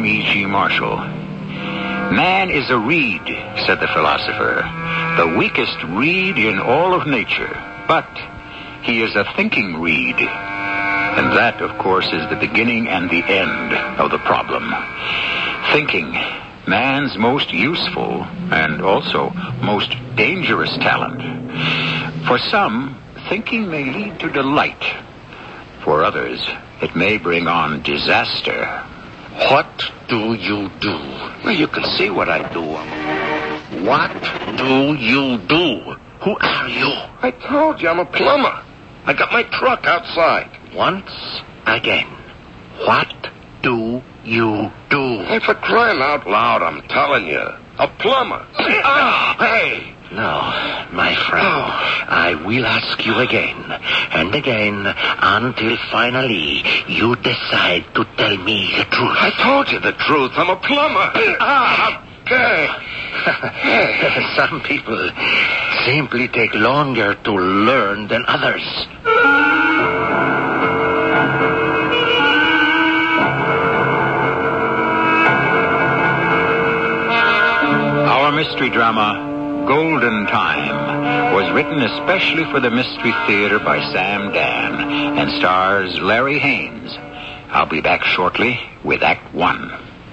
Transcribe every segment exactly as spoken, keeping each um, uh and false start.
William E G. Marshall. Man is a reed, said the philosopher, the weakest reed in all of nature, but he is a thinking reed. And that, of course, is the beginning and the end of the problem. Thinking, man's most useful and also most dangerous talent. For some, thinking may lead to delight. For others, it may bring on disaster. What do you do? Well, you can see what I do. What do you do? Who are you? I told you I'm a plumber. I got my truck outside. Once again, what do you do? Hey, for crying out loud, I'm telling you. A plumber. Ah, hey! No, my friend, oh. I will ask you again and again until finally you decide to tell me the truth. I told you the truth. I'm a plumber. Ah, okay. Some people simply take longer to learn than others. Our mystery drama, Golden Time, was written especially for the Mystery Theater by Sam Dan and stars Larry Haynes. I'll be back shortly with Act One.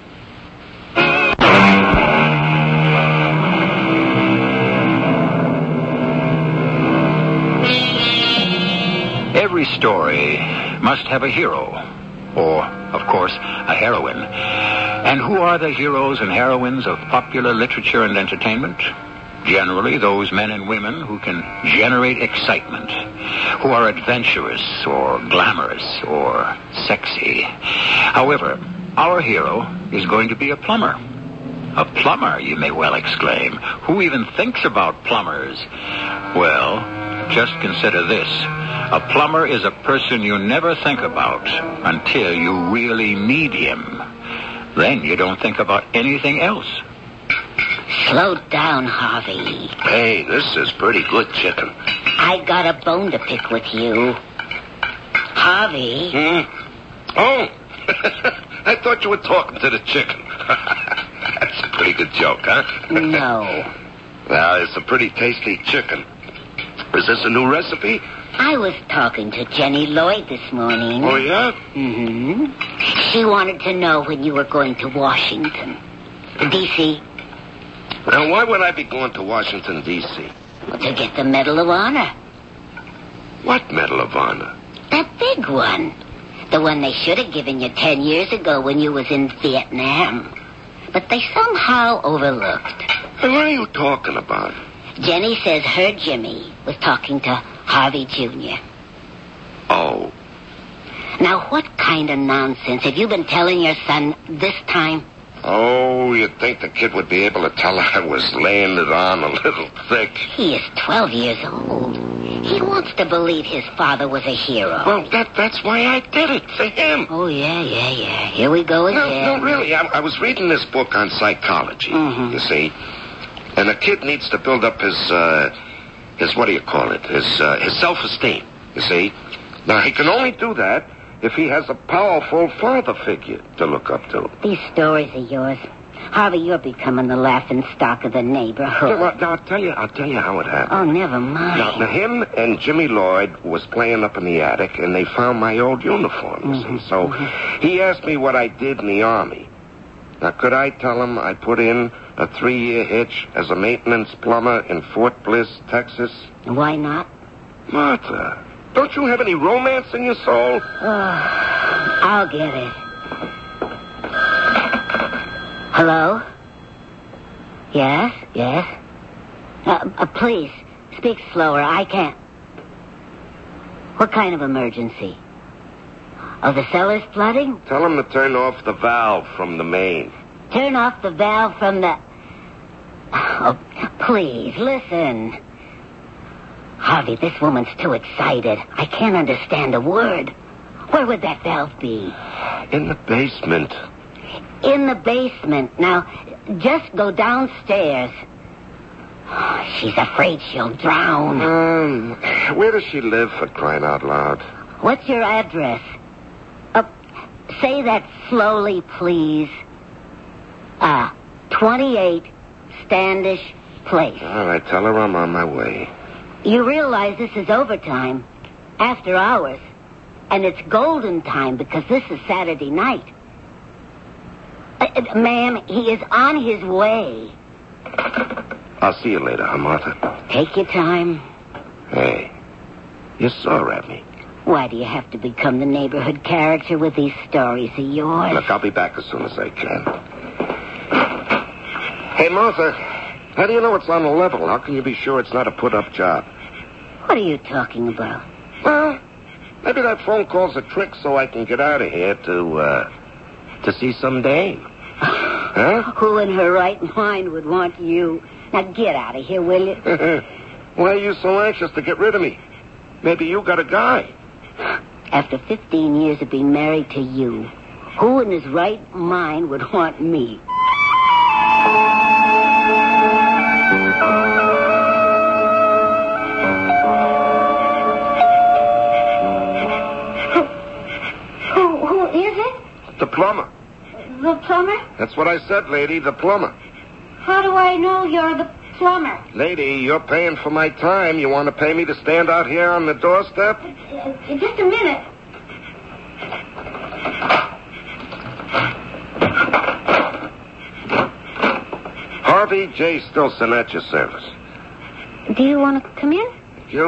Every story must have a hero, or, of course, a heroine. And who are the heroes and heroines of popular literature and entertainment? Generally, those men and women who can generate excitement, who are adventurous or glamorous or sexy. However, our hero is going to be a plumber. A plumber, you may well exclaim. Who even thinks about plumbers? Well, just consider this. A plumber is a person you never think about until you really need him. Then you don't think about anything else. Slow down, Harvey. Hey, this is pretty good chicken. I got a bone to pick with you. Harvey. Hmm? Oh, I thought you were talking to the chicken. That's a pretty good joke, huh? No. Well, it's a pretty tasty chicken. Is this a new recipe? I was talking to Jenny Lloyd this morning. Oh, yeah? Mm-hmm. She wanted to know when you were going to Washington, D C Now, why would I be going to Washington, D C? Well, to get the Medal of Honor. What Medal of Honor? That big one. The one they should have given you ten years ago when you was in Vietnam. But they somehow overlooked. Hey, what are you talking about? Jenny says her Jimmy was talking to Harvey Junior Oh. Now, what kind of nonsense have you been telling your son this time? Oh, you'd think the kid would be able to tell I was laying it on a little thick. He is twelve years old. He wants to believe his father was a hero. Well, that that's why I did it, for him. Oh, yeah, yeah, yeah. Here we go again. No, no, really. I, I was reading this book on psychology, mm-hmm. you see. And a kid needs to build up his, uh, his, what do you call it? His, uh, his self-esteem, you see. Now, he can only do that if he has a powerful father figure to look up to. These stories are yours. Harvey, you're becoming the laughing stock of the neighborhood. Now, now, I'll tell you, I'll tell you how it happened. Oh, never mind. Now, now, him and Jimmy Lloyd was playing up in the attic, and they found my old uniform, you mm-hmm. see. So mm-hmm. he asked me what I did in the Army. Now, could I tell him I put in a three-year hitch as a maintenance plumber in Fort Bliss, Texas? Why not? Martha, don't you have any romance in your soul? Oh, I'll get it. Hello? Yes, yes. Uh, uh, please, speak slower. I can't. What kind of emergency? Oh, the cellar's flooding? Tell him to turn off the valve from the main. Turn off the valve from the... Oh, please, listen. Harvey, this woman's too excited. I can't understand a word. Where would that valve be? In the basement. In the basement. Now, just go downstairs. Oh, she's afraid she'll drown. Um, where does she live, for crying out loud? What's your address? Uh, say that slowly, please. Ah, twenty-eight Standish Place. All right, tell her I'm on my way. You realize this is overtime, after hours, and it's golden time because this is Saturday night. Uh, uh, ma'am, he is on his way. I'll see you later, huh, Martha? Take your time. Hey, you're sore at me. Why do you have to become the neighborhood character with these stories of yours? Look, I'll be back as soon as I can. Hey, Martha, how do you know it's on the level? How can you be sure it's not a put-up job? What are you talking about? Well, maybe that phone call's a trick so I can get out of here to, uh, to see some dame. Huh? Who in her right mind would want you? Now get out of here, will you? Why are you so anxious to get rid of me? Maybe you got a guy. After fifteen years of being married to you, who in his right mind would want me? Who, who is it? The plumber. The plumber? That's what I said, lady, the plumber. How do I know you're the plumber? Lady, you're paying for my time. You want to pay me to stand out here on the doorstep? Uh, just a minute. Harvey J. Stilson at your service. Do you want to come in? You?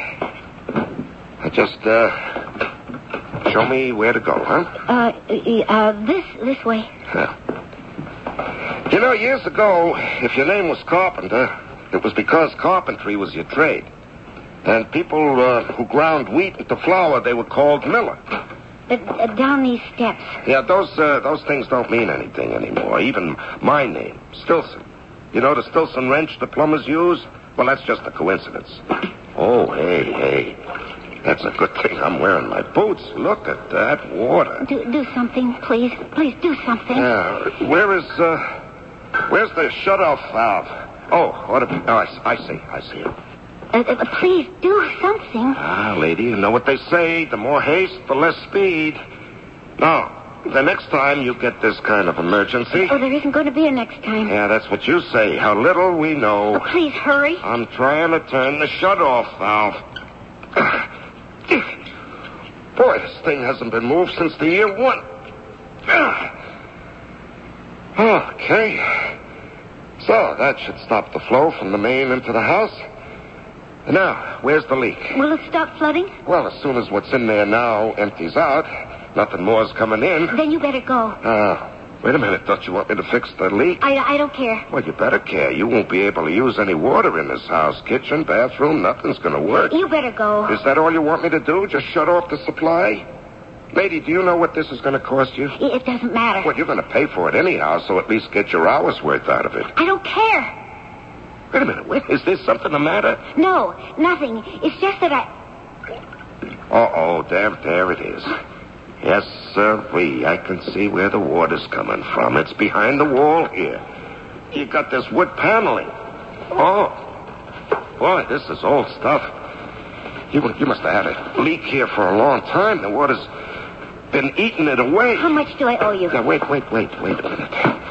I just, uh, show me where to go, huh? Uh, uh, this, this way. Yeah. You know, years ago, if your name was Carpenter, it was because carpentry was your trade. And people uh, who ground wheat into flour, they were called miller. Uh, uh, down these steps. Yeah, those uh, those things don't mean anything anymore. Even my name, Stilson. You know the Stilson wrench the plumbers use? Well, that's just a coincidence. Oh, hey, hey. That's a good thing I'm wearing my boots. Look at that water. Do, do something, please. Please do something. Yeah, where is, uh... Where's the shut-off valve? Oh, ought to be... Oh, I, I see. I see it. Uh, uh, please do something. Ah, lady, you know what they say. The more haste, the less speed. Now, the next time you get this kind of emergency... Oh, there isn't going to be a next time. Yeah, that's what you say. How little we know. Oh, please hurry. I'm trying to turn the shut-off valve. Boy, this thing hasn't been moved since the year one. Okay. So, that should stop the flow from the main into the house. Now, where's the leak? Will it stop flooding? Well, as soon as what's in there now empties out, nothing more's coming in. Then you better go. Uh, wait a minute. Don't you want me to fix the leak? I, I don't care. Well, you better care. You won't be able to use any water in this house. Kitchen, bathroom, nothing's going to work. You better go. Is that all you want me to do? Just shut off the supply? Lady, do you know what this is going to cost you? It doesn't matter. Well, you're going to pay for it anyhow, so at least get your hour's worth out of it. I don't care. Wait a minute. Wait, is there something the matter? No, nothing. It's just that I... Uh-oh, there, there it is. Yes, sirree. I can see where the water's coming from. It's behind the wall here. You got this wood paneling. Oh. Boy, this is old stuff. You, you must have had a leak here for a long time. The water's been eating it away. How much do I owe you? Now, wait, wait, wait, wait a minute.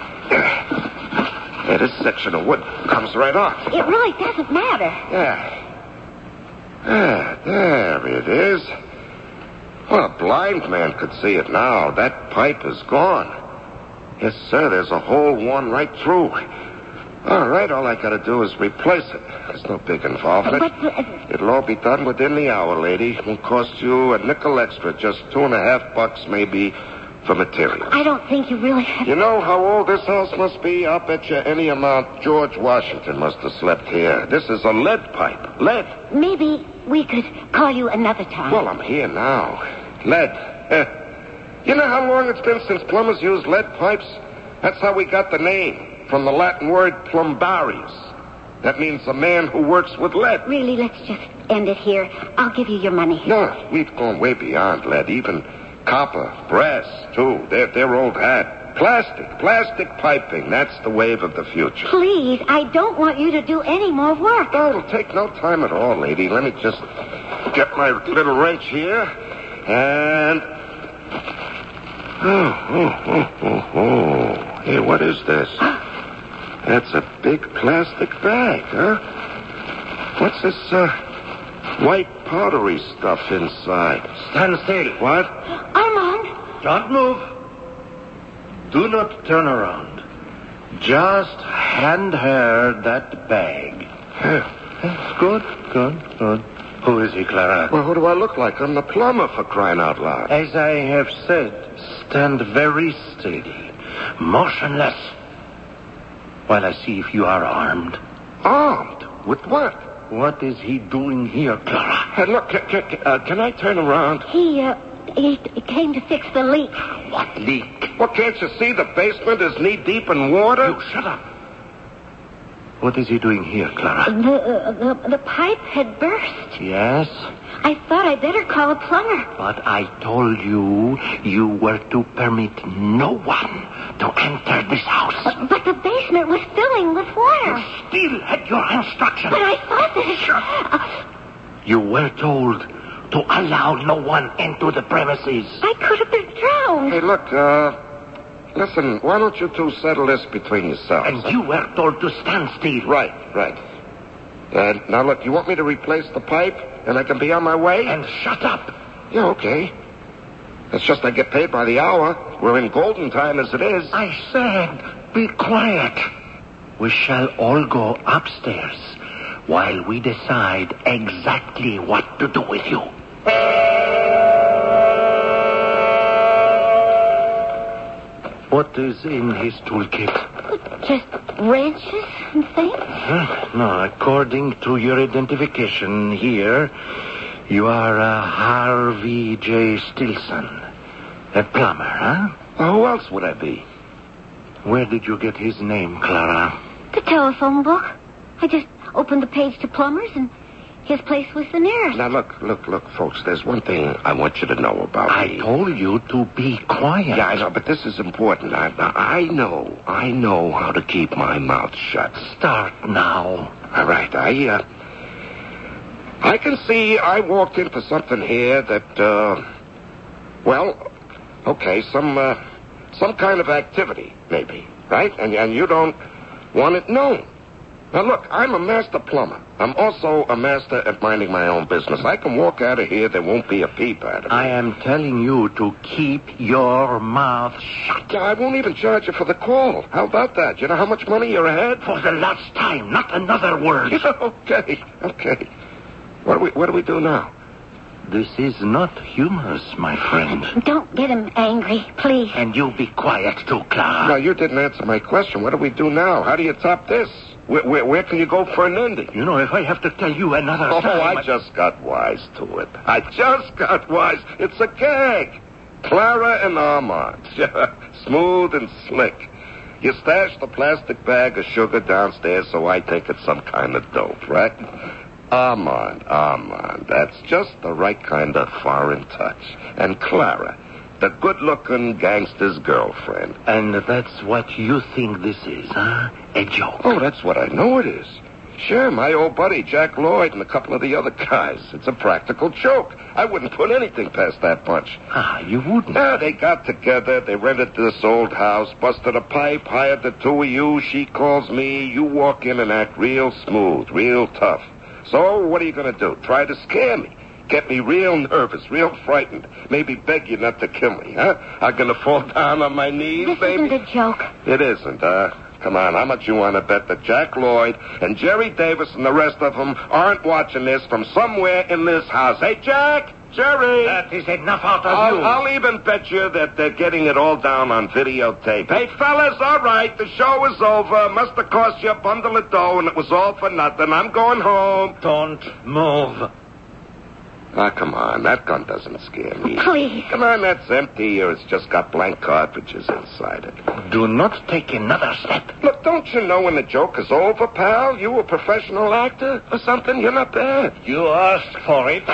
Yeah, this section of wood comes right off. It really doesn't matter. Yeah. Ah, there it is. Well, a blind man could see it now. That pipe is gone. Yes, sir, there's a hole worn right through. All right, all I got to do is replace it. There's no big involvement. But, uh, It'll all be done within the hour, lady. It won't cost you a nickel extra, just two and a half bucks maybe for materials. I don't think you really have... You know how old this house must be? I'll bet you any amount George Washington must have slept here. This is a lead pipe. Lead. Maybe we could call you another time. Well, I'm here now. Lead. Eh. You know how long it's been since plumbers used lead pipes? That's how we got the name. From the Latin word plumbarius. That means a man who works with lead. Really, let's just end it here. I'll give you your money. No, we've gone way beyond lead. Even copper, brass, too. They're, they're old hat. Plastic, plastic piping. That's the wave of the future. Please, I don't want you to do any more work. No, it'll take no time at all, lady. Let me just get my little wrench here. And... Oh, oh, oh, oh, oh. Hey, what is this? That's a big plastic bag, huh? What's this, uh, white powdery stuff inside? Stand still. What? Armand! Don't move. Do not turn around. Just hand her that bag. Yeah. Good, good, good. Who is he, Clara? Well, who do I look like? I'm the plumber, for crying out loud. As I have said, stand very steady, motionless, while I see if you are armed. Armed? With what? What is he doing here, Clara? Hey, look, can, can, uh, can I turn around? He, uh, he came to fix the leak. What leak? Well, can't you see the basement is knee-deep in water? You shut up. What is he doing here, Clara? The, uh, the, the pipe had burst. Yes? I thought I'd better call a plumber. But I told you you were to permit no one to enter this house. But, but the basement was filling with water. You still had your instructions. But I thought that... Uh, You were told to allow no one into the premises. I could have been drowned. Hey, look, uh... listen, why don't you two settle this between yourselves? And you were told to stand still. Right, right. Uh, now, look, you want me to replace the pipe, and I can be on my way? And shut up. Yeah, okay. It's just I get paid by the hour. We're in golden time as it is. I said, be quiet. We shall all go upstairs while we decide exactly what to do with you. What is in his toolkit? Just wrenches and things? Huh? No, according to your identification here, you are uh, Harvey J. Stilson, a plumber, huh? Well, who else would I be? Where did you get his name, Clara? The telephone book. I just opened the page to plumbers, and his place was the nearest. Now, look, look, look, folks, there's one thing I want you to know about I me. told you to be quiet. Yeah, I know, but this is important. I, I know, I know how to keep my mouth shut. Start now. All right, I, uh... I can see I walked into something here that, uh... well, okay, some, uh... some kind of activity, maybe, right? And, and you don't want it known. Now, look, I'm a master plumber. I'm also a master at minding my own business. I can walk out of here, there won't be a peep out of me. I am telling you to keep your mouth shut. Yeah, I won't even charge you for the call. How about that? You know how much money you're ahead? For the last time, not another word. okay, okay. What do we, what do we do now? This is not humorous, my friend. Don't get him angry, please. And you be quiet too, Clara. No, you didn't answer my question. What do we do now? How do you top this? Where, where, where can you go for an ending? You know, if I have to tell you another Oh, time... I just got wise to it. I just got wise. It's a gag. Clara and Armand. Smooth and slick. You stash the plastic bag of sugar downstairs, so I think it's some kind of dope, right? Armand, Armand. That's just the right kind of foreign touch. And Clara, the good-looking gangster's girlfriend. And that's what you think this is, huh? A joke. Oh, that's what I know it is. Sure, my old buddy Jack Lloyd and a couple of the other guys. It's a practical joke. I wouldn't put anything past that bunch. Ah, you wouldn't? Yeah, they got together, they rented this old house, busted a pipe, hired the two of you, she calls me, you walk in and act real smooth, real tough. So, what are you going to do? Try to scare me? Get me real nervous, real frightened. Maybe beg you not to kill me, huh? I'm going to fall down on my knees, This baby? isn't a joke. It isn't, huh? Come on, how much you want to bet that Jack Lloyd and Jerry Davis and the rest of them aren't watching this from somewhere in this house? Hey, Jack! Jerry! That is enough out of I'll, you. I'll even bet you that they're getting it all down on videotape. Hey, fellas, all right, the show is over. Must have cost you a bundle of dough, and it was all for nothing. I'm going home. Don't move. Ah, come on, that gun doesn't scare me. Please. Come on, that's empty, or it's just got blank cartridges inside it. Do not take another step. Look, don't you know when the joke is over, pal? You a professional actor or something? You're not bad. You asked for it.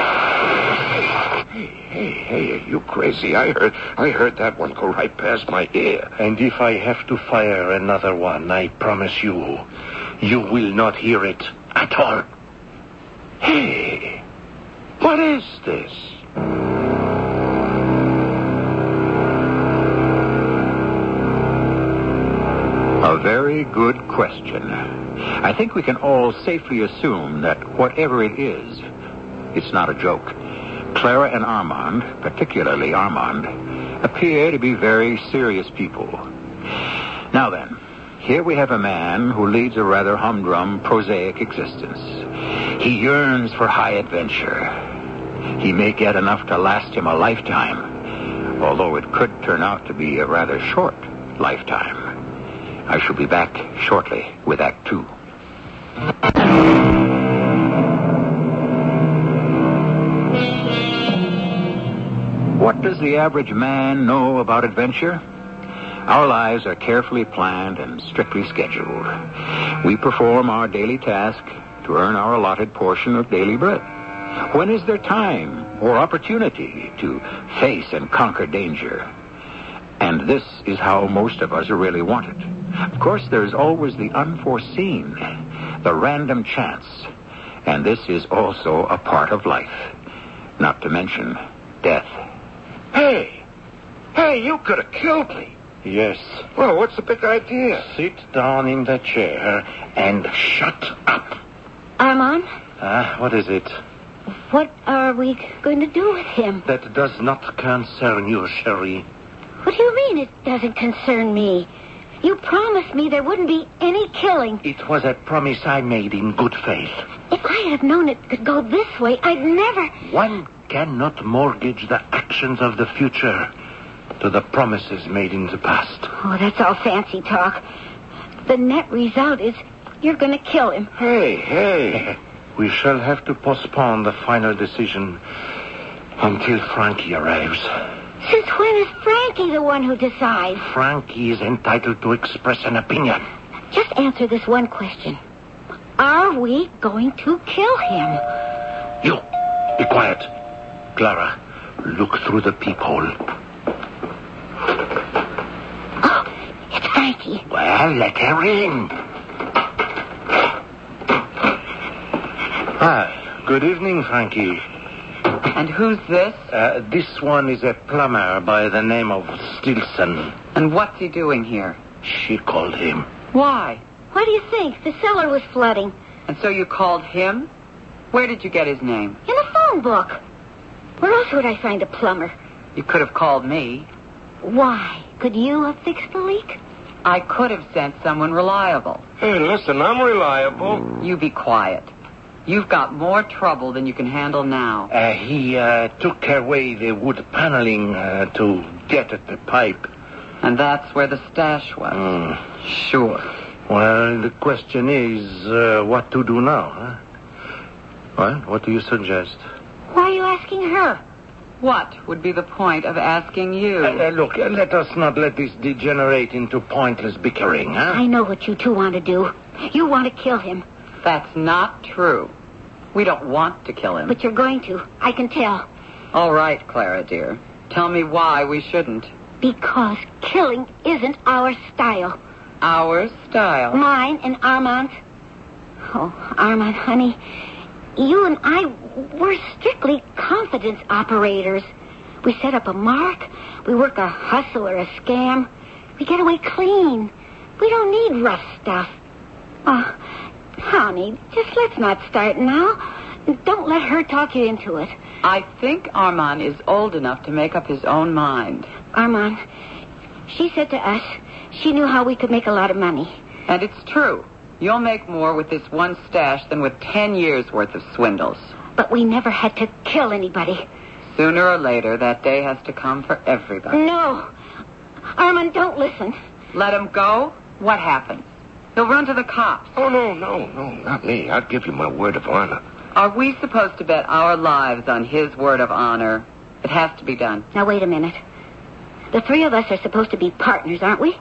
Hey, hey, hey, are you crazy? I heard, I heard that one go right past my ear. And if I have to fire another one, I promise you, you will not hear it at all. Hey, what is this? A very good question. I think we can all safely assume that whatever it is, it's not a joke. Clara and Armand, particularly Armand, appear to be very serious people. Now then, here we have a man who leads a rather humdrum, prosaic existence. He yearns for high adventure. He may get enough to last him a lifetime, although it could turn out to be a rather short lifetime. I shall be back shortly with Act Two. What does the average man know about adventure? Our lives are carefully planned and strictly scheduled. We perform our daily task to earn our allotted portion of daily bread. When is there time or opportunity to face and conquer danger? And this is how most of us really want it. Of course, there's always the unforeseen, the random chance. And this is also a part of life, not to mention death. Hey! Hey, you could have killed me. Yes. Well, what's the big idea? Sit down in the chair and shut up. Armand? Ah, what is it? What are we going to do with him? That does not concern you, Cherie. What do you mean it doesn't concern me? You promised me there wouldn't be any killing. It was a promise I made in good faith. If I had known it could go this way, I'd never... One cannot mortgage the actions of the future to the promises made in the past. Oh, that's all fancy talk. The net result is you're going to kill him. Hey, hey. We shall have to postpone the final decision until Frankie arrives. Since when is Frankie the one who decides? Frankie is entitled to express an opinion. Just answer this one question. Are we going to kill him? You, be quiet. Clara, look through the peephole. Oh, it's Frankie. Well, let her in. Ah, good evening, Frankie. And who's this? Uh, this one is a plumber by the name of Stilson. And what's he doing here? She called him. Why? What do you think? The cellar was flooding. And so you called him? Where did you get his name? In a phone book. Where else would I find a plumber? You could have called me. Why? Could you have fixed the leak? I could have sent someone reliable. Hey, listen, I'm reliable. You be quiet. You've got more trouble than you can handle now. Uh, he uh, took away the wood paneling uh, to get at the pipe. And that's where the stash was. Mm. Sure. Well, the question is uh, what to do now, huh? Well, what do you suggest? Why are you asking her? What would be the point of asking you? Uh, uh, look, uh, let us not let this degenerate into pointless bickering, huh? I know what you two want to do. You want to kill him. That's not true. We don't want to kill him. But you're going to. I can tell. All right, Clara, dear. Tell me why we shouldn't. Because killing isn't our style. Our style? Mine and Armand's. Oh, Armand, honey, you and I, we're strictly confidence operators. We set up a mark. We work a hustle or a scam. We get away clean. We don't need rough stuff. Oh, honey, just let's not start now. Don't let her talk you into it. I think Armand is old enough to make up his own mind. Armand, she said to us she knew how we could make a lot of money. And it's true. You'll make more with this one stash than with ten years' worth of swindles. But we never had to kill anybody. Sooner or later, that day has to come for everybody. No. Armand, don't listen. Let him go? What happens? He'll run to the cops. Oh, no, no, no, not me. I'll give you my word of honor. Are we supposed to bet our lives on his word of honor? It has to be done. Now, wait a minute. The three of us are supposed to be partners, aren't we?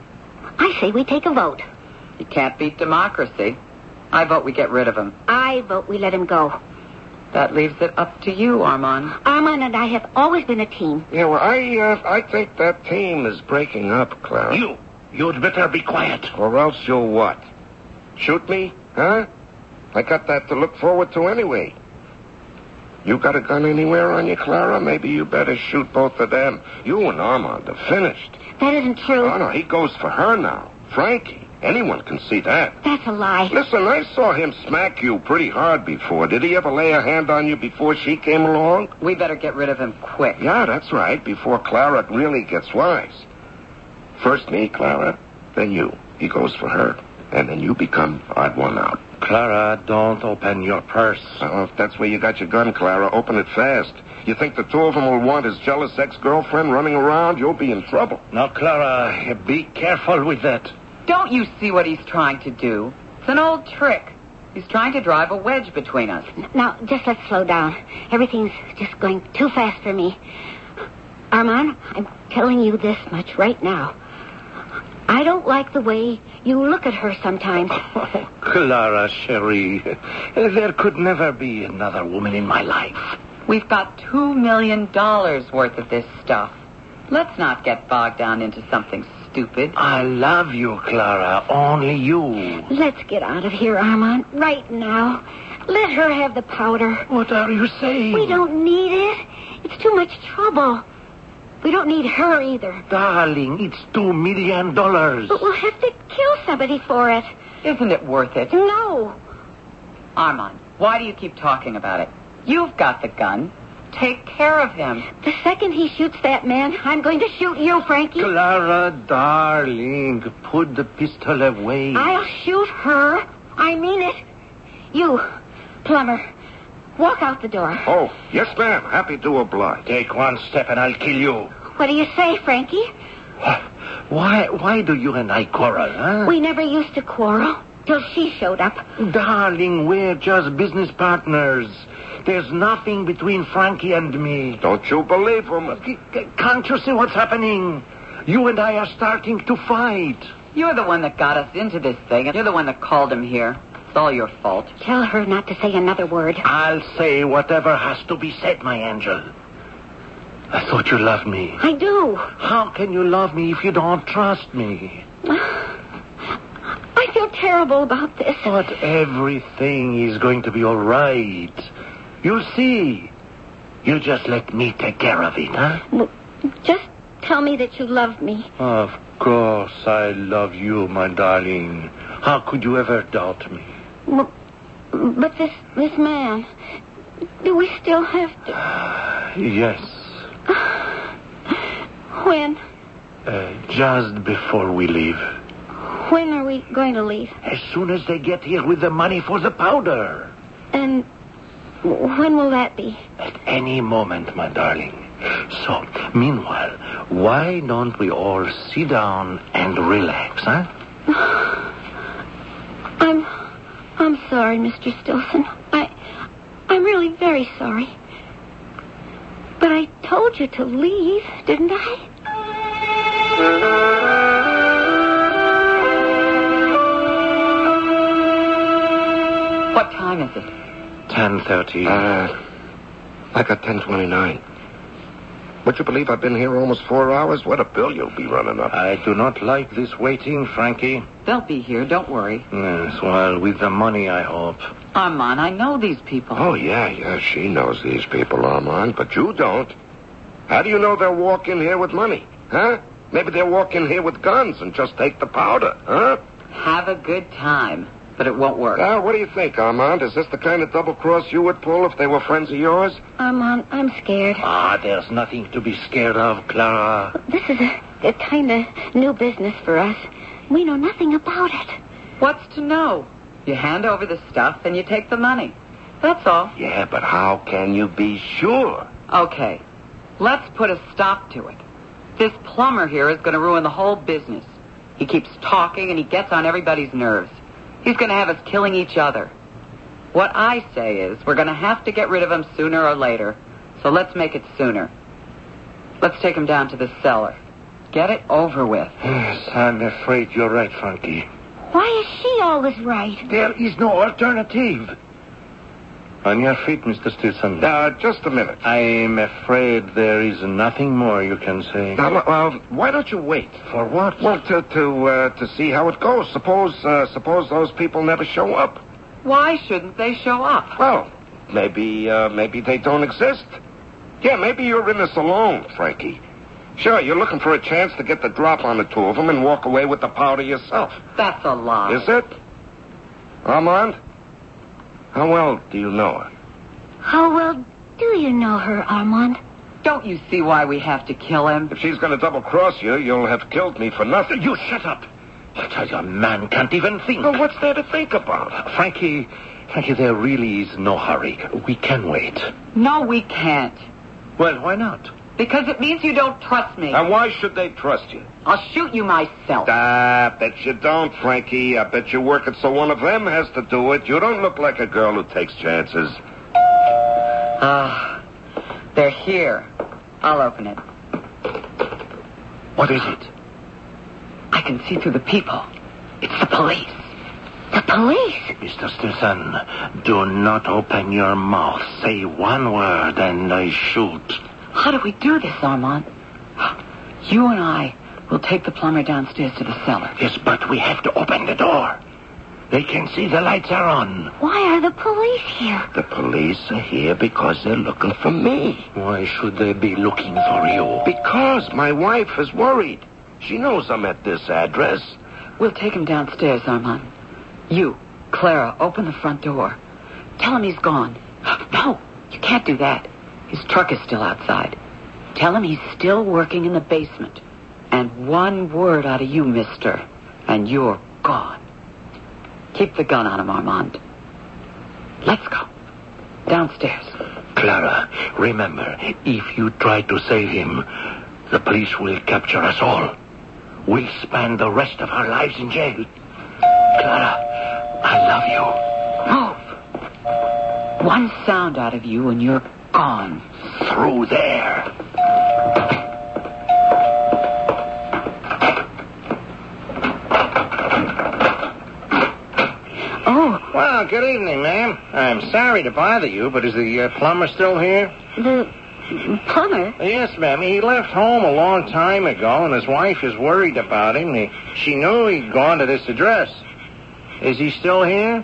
I say we take a vote. You can't beat democracy. I vote we get rid of him. I vote we let him go. That leaves it up to you, Armand. Armand and I have always been a team. Yeah, well, I, uh, I think that team is breaking up, Clara. You, you'd better be quiet. Or else you'll what? Shoot me? Huh? I got that to look forward to anyway. You got a gun anywhere on you, Clara? Maybe you better shoot both of them. You and Armand are finished. That isn't true. Oh, no, he goes for her now. Frankie. Anyone can see that. That's a lie. Listen, I saw him smack you pretty hard before. Did he ever lay a hand on you before she came along? We better get rid of him quick. Yeah, that's right, before Clara really gets wise. First me, Clara, then you. He goes for her, and then you become odd one out. Clara, don't open your purse. Oh, if that's where you got your gun, Clara, open it fast. You think the two of them will want his jealous ex-girlfriend running around? You'll be in trouble. Now, Clara, be careful with that. Don't you see what he's trying to do? It's an old trick. He's trying to drive a wedge between us. Now, just let's slow down. Everything's just going too fast for me. Armand, I'm telling you this much right now. I don't like the way you look at her sometimes. Oh, Clara, Cherie, there could never be another woman in my life. We've got two million dollars worth of this stuff. Let's not get bogged down into something stupid. I love you, Clara. Only you. Let's get out of here, Armand, right now. Let her have the powder. What are you saying? We don't need it. It's too much trouble. We don't need her either. Darling, it's two million dollars. But we'll have to kill somebody for it. Isn't it worth it? No. Armand, why do you keep talking about it? You've got the gun. Take care of him. The second he shoots that man, I'm going to shoot you, Frankie. Clara, darling, put the pistol away. I'll shoot her. I mean it. You, plumber, walk out the door. Oh, yes, ma'am. Happy to oblige. Take one step and I'll kill you. What do you say, Frankie? Why, why do you and I quarrel, huh? We never used to quarrel till she showed up. Darling, we're just business partners. There's nothing between Frankie and me. Don't you believe him? Can't you see what's happening? You and I are starting to fight. You're the one that got us into this thing, and you're the one that called him here. It's all your fault. Tell her not to say another word. I'll say whatever has to be said, my angel. I thought you loved me. I do. How can you love me if you don't trust me? I feel terrible about this. But everything is going to be all right. You'll see. You just let me take care of it, huh? Well, just tell me that you love me. Of course I love you, my darling. How could you ever doubt me? Well, but this this man, do we still have to? Yes. When? Uh, just before we leave. When are we going to leave? As soon as they get here with the money for the powder. And when will that be? At any moment, my darling. So, meanwhile, why don't we all sit down and relax, huh? I'm... I'm sorry, Mister Stilson. I... I'm really very sorry. But I told you to leave, didn't I? What time is it? ten thirty. Uh, I got ten twenty-nine. Would you believe I've been here almost four hours? What a bill you'll be running up. I do not like this waiting, Frankie. They'll be here, don't worry. Yes, well, with the money, I hope. Armand, I know these people. Oh, yeah, yeah, she knows these people, Armand, but you don't. How do you know they'll walk in here with money, huh? Maybe they'll walk in here with guns and just take the powder, huh? Have a good time, but it won't work. Now, what do you think, Armand? Is this the kind of double cross you would pull if they were friends of yours? Armand, I'm scared. Ah, there's nothing to be scared of, Clara. This is a, a kind of new business for us. We know nothing about it. What's to know? You hand over the stuff and you take the money. That's all. Yeah, but how can you be sure? Okay, let's put a stop to it. This plumber here is going to ruin the whole business. He keeps talking and he gets on everybody's nerves. He's going to have us killing each other. What I say is we're going to have to get rid of him sooner or later. So let's make it sooner. Let's take him down to the cellar. Get it over with. Yes, I'm afraid you're right, Frankie. Why is she always right? There is no alternative. On your feet, Mister Stilson. Now, just a minute. I'm afraid there is nothing more you can say. Now, uh, why don't you wait? For what? Well, to to uh, to see how it goes. Suppose uh, suppose those people never show up. Why shouldn't they show up? Well, maybe uh, maybe they don't exist. Yeah, maybe you're in this alone, Frankie. Sure, you're looking for a chance to get the drop on the two of them and walk away with the powder yourself. That's a lie. Is it? Armand? How well do you know her? How well do you know her, Armand? Don't you see why we have to kill him? If she's going to double-cross you, you'll have killed me for nothing. You shut up. I tell you, a man can't even think. Well, what's there to think about? Frankie, Frankie, there really is no hurry. We can wait. No, we can't. Well, why not? Because it means you don't trust me. And why should they trust you? I'll shoot you myself. Ah, bet you don't, Frankie. I bet you're working so one of them has to do it. You don't look like a girl who takes chances. Ah, they're here. I'll open it. What is it? I can see through the people. It's the police. The police? Mister Stinson, do not open your mouth. Say one word and I shoot. How do we do this, Armand? You and I will take the plumber downstairs to the cellar. Yes, but we have to open the door. They can see the lights are on. Why are the police here? The police are here because they're looking for me. Why should they be looking for you? Because my wife is worried. She knows I'm at this address. We'll take him downstairs, Armand. You, Clara, open the front door. Tell him he's gone. No, you can't do that. His truck is still outside. Tell him he's still working in the basement. And one word out of you, mister, and you're gone. Keep the gun on him, Armand. Let's go. Downstairs. Clara, remember, if you try to save him, the police will capture us all. We'll spend the rest of our lives in jail. Clara, I love you. Move. One sound out of you and you're gone. Through there. Oh. Well, good evening, ma'am. I'm sorry to bother you, but is the uh, plumber still here? The plumber? Yes, ma'am. He left home a long time ago, and his wife is worried about him. He, she knew he'd gone to this address. Is he still here?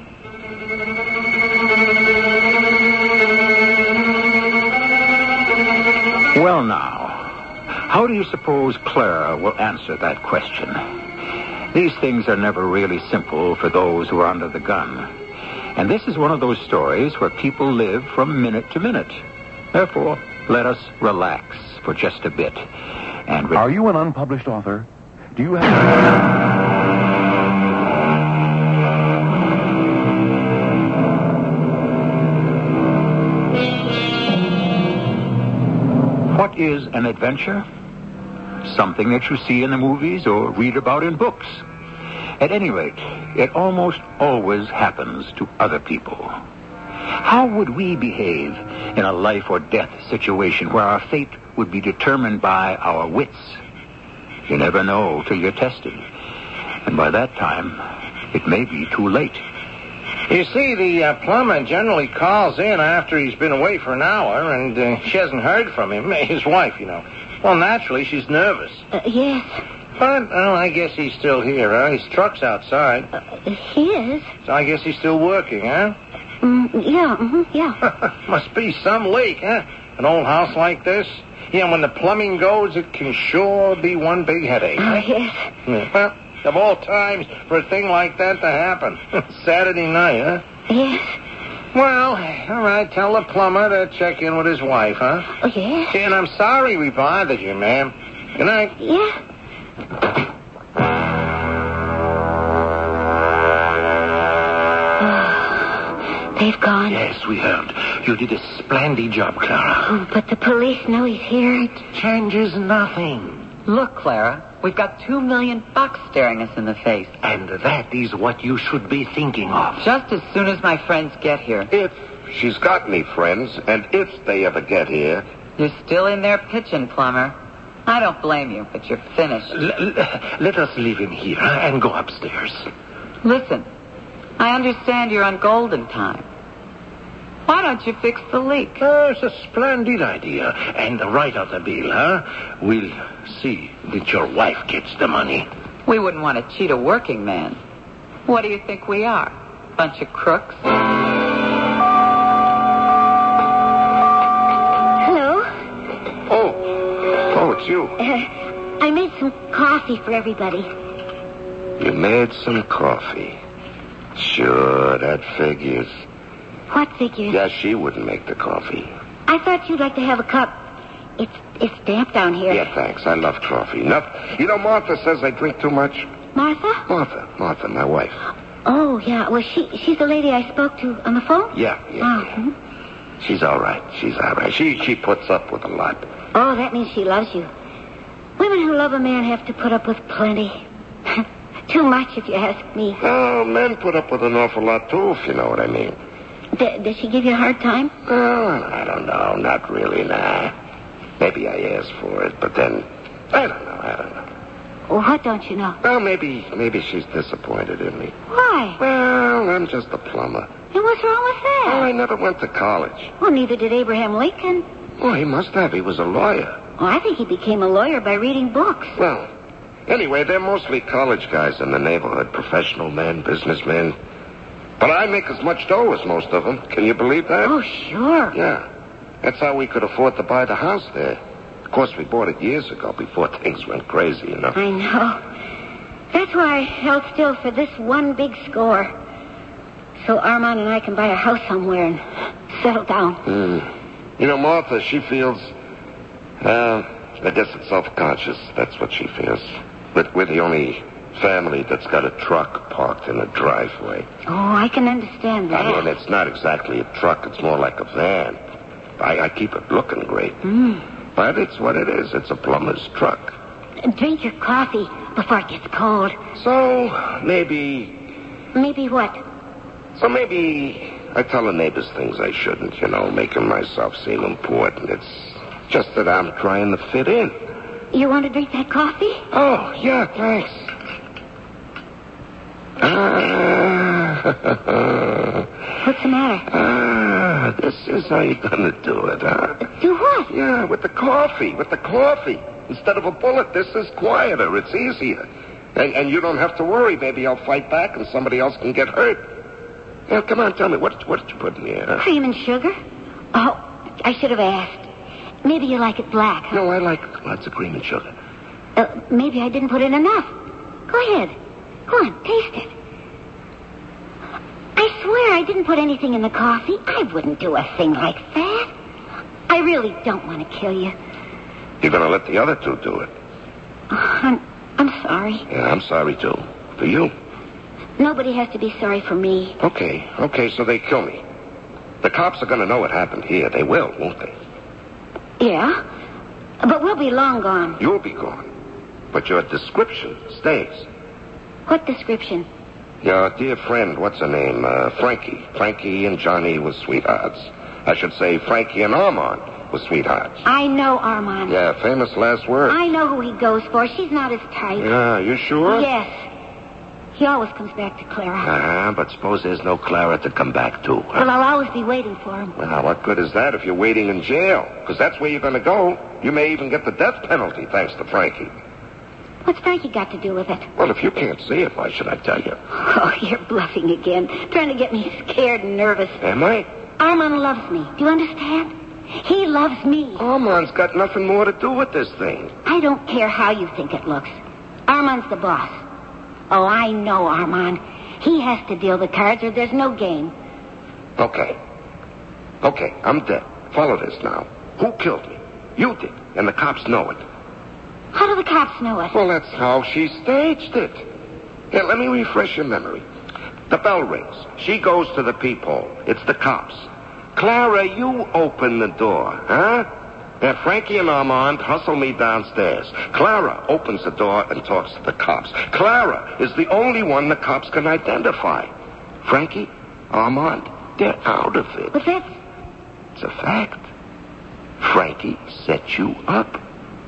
Well, now, how do you suppose Clara will answer that question? These things are never really simple for those who are under the gun. And this is one of those stories where people live from minute to minute. Therefore, let us relax for just a bit. And re- Are you an unpublished author? Do you have... What is an adventure? Something that you see in the movies or read about in books. At any rate, it almost always happens to other people. How would we behave in a life or death situation where our fate would be determined by our wits? You never know till you're tested. And by that time, it may be too late. You see, the uh, plumber generally calls in after he's been away for an hour, and uh, she hasn't heard from him. His wife, you know. Well, naturally, she's nervous. Uh, yes. But, well, I guess he's still here, huh? His truck's outside. Uh, he is. So I guess he's still working, huh? Mm, yeah, mm-hmm, yeah. Must be some leak, huh? An old house like this. Yeah, when the plumbing goes, it can sure be one big headache. Oh, yes. Yeah. Well, of all times for a thing like that to happen. Saturday night, huh? Yes. Well, all right, tell the plumber to check in with his wife, huh? Oh, yes. And I'm sorry we bothered you, ma'am. Good night. Yeah. They've gone. Yes, we heard. You did a splendid job, Clara. Oh, but the police know he's here. It changes nothing. Look, Clara, we've got two million bucks staring us in the face. And that is what you should be thinking of. Just as soon as my friends get here. If she's got any friends, and if they ever get here. You're still in there pitching, plumber. I don't blame you, but you're finished. L- l- let us leave him here and go upstairs. Listen, I understand you're on golden time. Why don't you fix the leak? Oh, it's a splendid idea. And write out the bill, huh? We'll see that your wife gets the money. We wouldn't want to cheat a working man. What do you think we are? Bunch of crooks? Hello? Oh. Oh, what's you? Uh, I made some coffee for everybody. You made some coffee. Sure, that figures. What figures? Yeah, she wouldn't make the coffee. I thought you'd like to have a cup. It's it's damp down here. Yeah, thanks. I love coffee. No, you know, Martha says I drink too much. Martha? Martha, Martha, my wife. Oh, yeah. Well, she she's the lady I spoke to on the phone? Yeah, yeah. Oh, yeah. hmm. She's all right. She's all right. She she puts up with a lot. Oh, that means she loves you. Women who love a man have to put up with plenty. Too much, if you ask me. Oh, men put up with an awful lot, too, if you know what I mean. D- does she give you a hard time? Oh, I don't know. Not really, nah. Maybe I asked for it, but then, I don't know, I don't know. Well, what don't you know? Well, maybe, maybe she's disappointed in me. Why? Well, I'm just a plumber. And what's wrong with that? Well, I never went to college. Well, neither did Abraham Lincoln. Oh, he must have. He was a lawyer. Well, I think he became a lawyer by reading books. Well, anyway, they're mostly college guys in the neighborhood, professional men, businessmen. But I make as much dough as most of them. Can you believe that? Oh, sure. Yeah. That's how we could afford to buy the house there. Of course, we bought it years ago before things went crazy, you know. I know. That's why I held still for this one big score. So Armand and I can buy a house somewhere and settle down. Mm. You know, Martha, she feels... Uh, I guess it's self-conscious. That's what she feels. But we're the only family that's got a truck parked in a driveway. Oh, I can understand that. I mean, it's not exactly a truck. It's more like a van. I, I keep it looking great. Mm. But it's what it is. It's a plumber's truck. Drink your coffee before it gets cold. So, maybe... Maybe what? So maybe I tell the neighbors things I shouldn't, you know, making myself seem important. It's just that I'm trying to fit in. You want to drink that coffee? Oh, yeah, thanks. Ah. What's the matter? Ah, this is how you're going to do it, huh? Do what? Yeah, with the coffee, with the coffee. Instead of a bullet, this is quieter. It's easier. And, and you don't have to worry. Maybe I'll fight back and somebody else can get hurt. Now, come on, tell me, what, what did you put in here? Huh? Cream and sugar? Oh, I should have asked. Maybe you like it black, huh? No, I like lots of cream and sugar. Uh, maybe I didn't put in enough. Go ahead. Go on, taste it. I swear I didn't put anything in the coffee. I wouldn't do a thing like that. I really don't want to kill you. You're going to let the other two do it. Oh, I'm, I'm sorry. Yeah, I'm sorry, too. For you. Nobody has to be sorry for me. Okay, okay, so they kill me. The cops are going to know what happened here. They will, won't they? Yeah, but we'll be long gone. You'll be gone. But your description stays. What description? Your dear friend, what's her name? Uh, Frankie. Frankie and Johnny were sweethearts. I should say Frankie and Armand were sweethearts. I know Armand. Yeah, famous last word. I know who he goes for. She's not his type. Yeah, you sure? Yes. He always comes back to Clara. Uh-huh, but suppose there's no Clara to come back to. Huh? Well, I'll always be waiting for him. Well, what good is that if you're waiting in jail? Because that's where you're going to go. You may even get the death penalty thanks to Frankie. What's Frankie got to do with it? Well, if you can't see it, why should I tell you? Oh, you're bluffing again. Trying to get me scared and nervous. Am I? Armand loves me. Do you understand? He loves me. Armand's got nothing more to do with this thing. I don't care how you think it looks. Armand's the boss. Oh, I know Armand. He has to deal the cards or there's no game. Okay. Okay, I'm dead. Follow this now. Who killed me? You did. And the cops know it. How do the cops know it? Well, that's how she staged it. Here, let me refresh your memory. The bell rings. She goes to the peephole. It's the cops. Clara, you open the door, huh? Now, Frankie and Armand hustle me downstairs. Clara opens the door and talks to the cops. Clara is the only one the cops can identify. Frankie, Armand, they're out of it. But that's... It's a fact. Frankie set you up.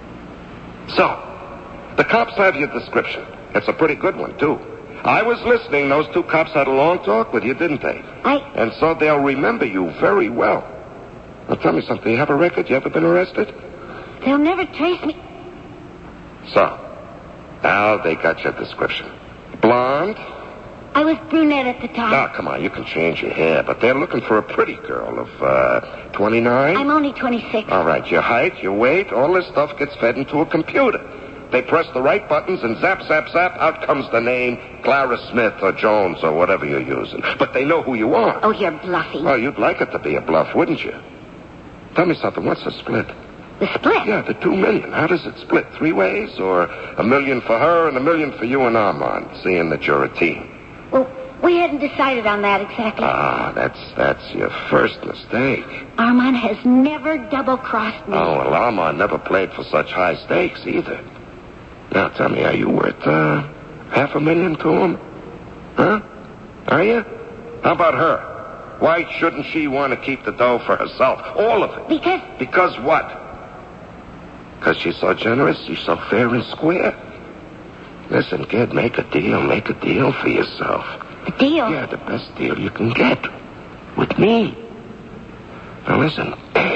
So, the cops have your description. It's a pretty good one, too. I was listening. Those two cops had a long talk with you, didn't they? I... And so they'll remember you very well. Now, tell me something. You have a record? You ever been arrested? They'll never trace me. So, now they got your description. Blonde? I was brunette at the time. Now, come on, you can change your hair, but they're looking for a pretty girl of, uh, twenty-nine? I'm only twenty-six. All right, your height, your weight, all this stuff gets fed into a computer. They press the right buttons and zap, zap, zap, out comes the name Clara Smith or Jones or whatever you're using. But they know who you are. Oh, you're bluffing. Well, you'd like it to be a bluff, wouldn't you? Tell me something, what's the split? The split? Yeah, the two million. How does it split? Three ways? Or a million for her and a million for you and Armand, seeing that you're a team? Well, we hadn't decided on that exactly. Ah, that's that's your first mistake. Armand has never double-crossed me. Oh, well, Armand never played for such high stakes either. Now, tell me, are you worth, uh, half a million to him? Huh? Are you? How about her? Why shouldn't she want to keep the dough for herself? All of it. Because... Because what? Because she's so generous? She's so fair and square? Listen, kid, make a deal. Make a deal for yourself. A deal? Yeah, the best deal you can get. With me. Now, listen.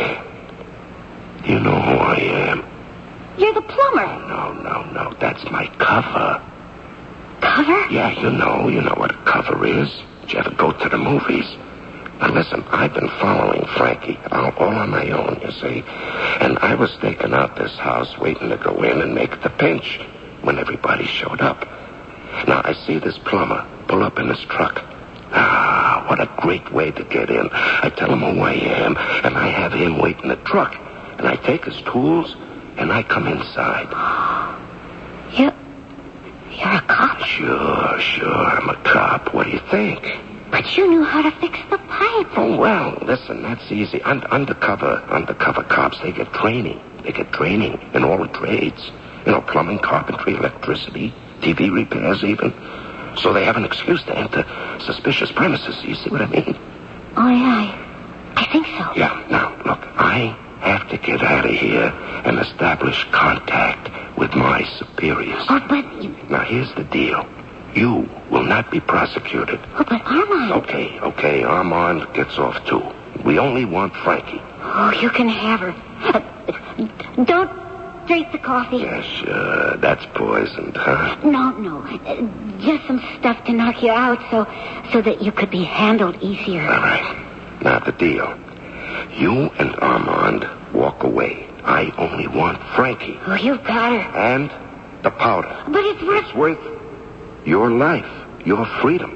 You know who I am. You're the plumber. Oh, no, no, no. That's my cover. Cover? Yeah, you know. You know what a cover is. Did you ever go to the movies? Now, listen, I've been following Frankie all, all on my own, you see. And I was staking out this house, waiting to go in and make the pinch when everybody showed up. Now, I see this plumber pull up in his truck. Ah, what a great way to get in. I tell him who I am, and I have him wait in the truck. And I take his tools, and I come inside. You... You're a cop? Sure, sure, I'm a cop. What do you think? But you knew how to fix the pipe. Oh, well, listen, that's easy. Un- undercover, undercover cops, they get training. They get training in all the trades. You know, plumbing, carpentry, electricity, T V repairs even. So they have an excuse to enter suspicious premises. You see what I mean? Oh, yeah, I, I think so. Yeah, now, look, I have to get out of here and establish contact with my superiors. Oh, but... You... Now, here's the deal. You will not be prosecuted. Oh, but Armand... Okay, okay, Armand gets off, too. We only want Frankie. Oh, you can have her. Uh, don't drink the coffee. Yeah, sure. That's poisoned, huh? No, no. Uh, just some stuff to knock you out so so that you could be handled easier. All right. Now, the deal. You and Armand walk away. I only want Frankie. Oh, you've got her. And the powder. But it's worth... It's worth your life, your freedom.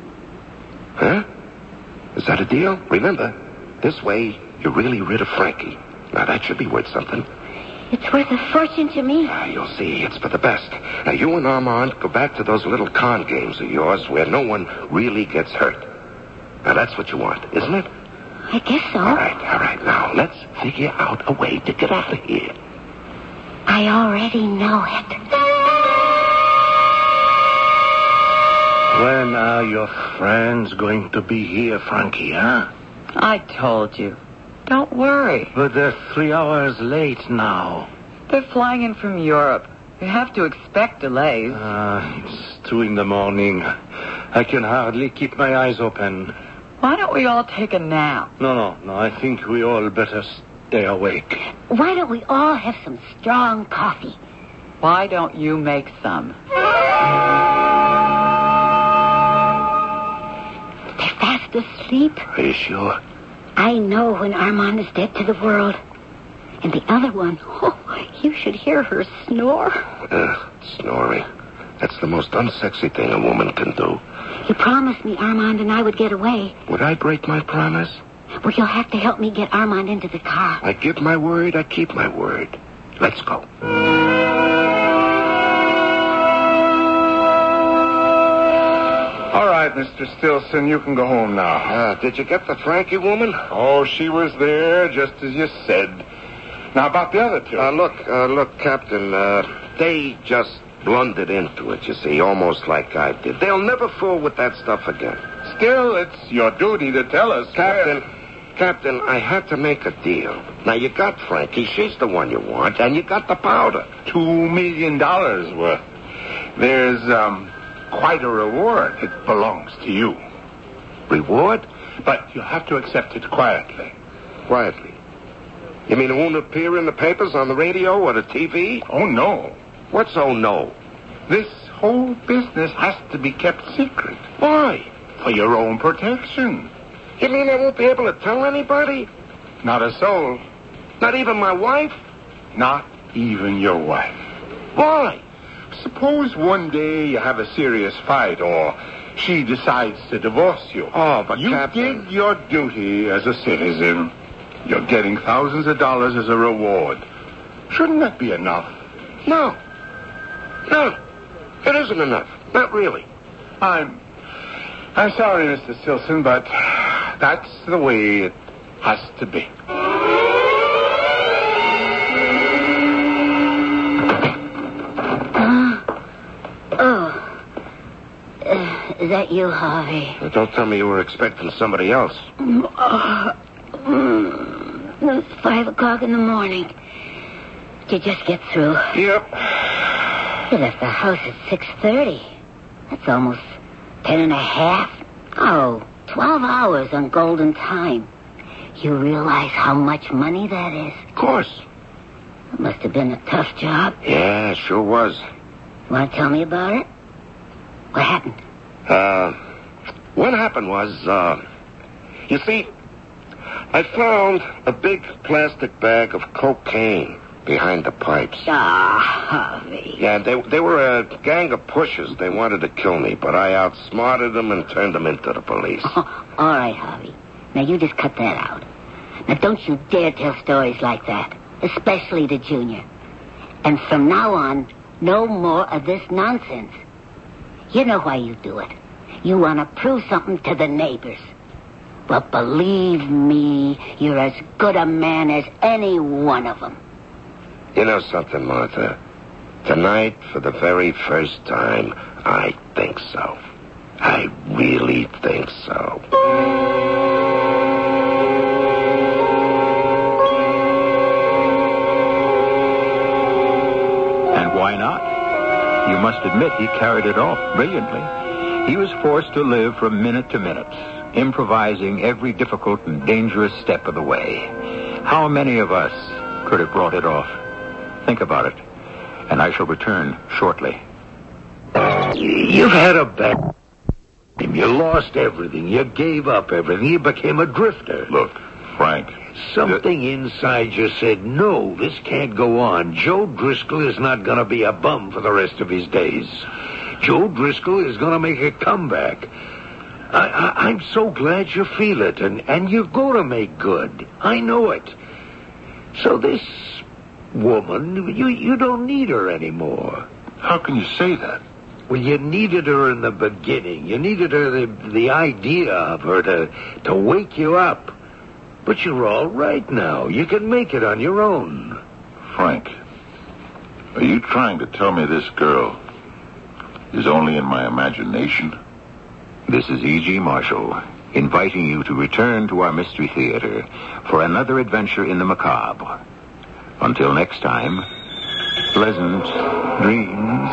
Huh? Is that a deal? Remember, this way you're really rid of Frankie. Now, that should be worth something. It's worth a fortune to me. Ah, you'll see. It's for the best. Now, you and Armand go back to those little con games of yours where no one really gets hurt. Now, that's what you want, isn't it? I guess so. All right, all right. Now, let's figure out a way to get out of here. I already know it. When are your friends going to be here, Frankie, huh? I told you. Don't worry. But they're three hours late now. They're flying in from Europe. You have to expect delays. Ah, it's two in the morning. I can hardly keep my eyes open. Why don't we all take a nap? No, no, no. I think we all better stay awake. Why don't we all have some strong coffee? Why don't you make some? They're fast asleep. Are you sure? I know when Armand is dead to the world. And the other one, oh, you should hear her snore. Uh, snoring. That's the most unsexy thing a woman can do. You promised me Armand and I would get away. Would I break my promise? Well, you'll have to help me get Armand into the car. I give my word, I keep my word. Let's go. All right, Mister Stilson, you can go home now. Uh, did you get the Frankie woman? Oh, she was there, just as you said. Now, about the other two. Uh, look, uh, look, Captain, uh, they just blundered into it, you see, almost like I did. They'll never fool with that stuff again. Still, it's your duty to tell us. Captain, Captain, I had to make a deal. Now, you got Frankie, she's the one you want, and you got the powder. Two million dollars worth. There's, um, quite a reward. It belongs to you. Reward? But you'll have to accept it quietly. Quietly. You mean it won't appear in the papers, on the radio, or the T V? Oh, no. What's oh no? This whole business has to be kept secret. Why? For your own protection. You mean I won't be able to tell anybody? Not a soul. Not even my wife? Not even your wife. Why? Suppose one day you have a serious fight or she decides to divorce you. Oh, but you Captain... did your duty as a citizen. You're getting thousands of dollars as a reward. Shouldn't that be enough? No. No. It isn't enough. Not really. I'm... I'm sorry, Mister Stilson, but that's the way it has to be. Is that you, Harvey? Well, don't tell me you were expecting somebody else. Uh, mm, it's five o'clock in the morning. Did you just get through? Yep. You left the house at six thirty. That's almost ten and a half. Oh, twelve hours on golden time. You realize how much money that is? Of course. It must have been a tough job. Yeah, sure was. Want to tell me about it? What happened? Uh, what happened was, uh, you see, I found a big plastic bag of cocaine behind the pipes. Ah, Harvey. Yeah, they they were a gang of pushers. They wanted to kill me, but I outsmarted them and turned them into the police. Oh, all right, Harvey. Now, you just cut that out. Now, don't you dare tell stories like that, especially to Junior. And from now on, no more of this nonsense. You know why you do it. You want to prove something to the neighbors. Well, believe me, you're as good a man as any one of them. You know something, Martha? Tonight, for the very first time, I think so. I really think so. And why not? You must admit he carried it off brilliantly. He was forced to live from minute to minute, improvising every difficult and dangerous step of the way. How many of us could have brought it off? Think about it, and I shall return shortly. You've had a bad time. You lost everything. You gave up everything. You became a drifter. Look, Frank. Something inside you said, no, this can't go on. Joe Driscoll is not going to be a bum for the rest of his days. Joe Driscoll is going to make a comeback. I, I, I'm so glad you feel it, and, and you're going to make good. I know it. So this woman, you, you don't need her anymore. How can you say that? Well, you needed her in the beginning. You needed her, the, the idea of her to, to wake you up. But you're all right now. You can make it on your own. Frank, are you trying to tell me this girl is only in my imagination? This is E G. Marshall, inviting you to return to our Mystery Theater for another adventure in the macabre. Until next time, pleasant dreams.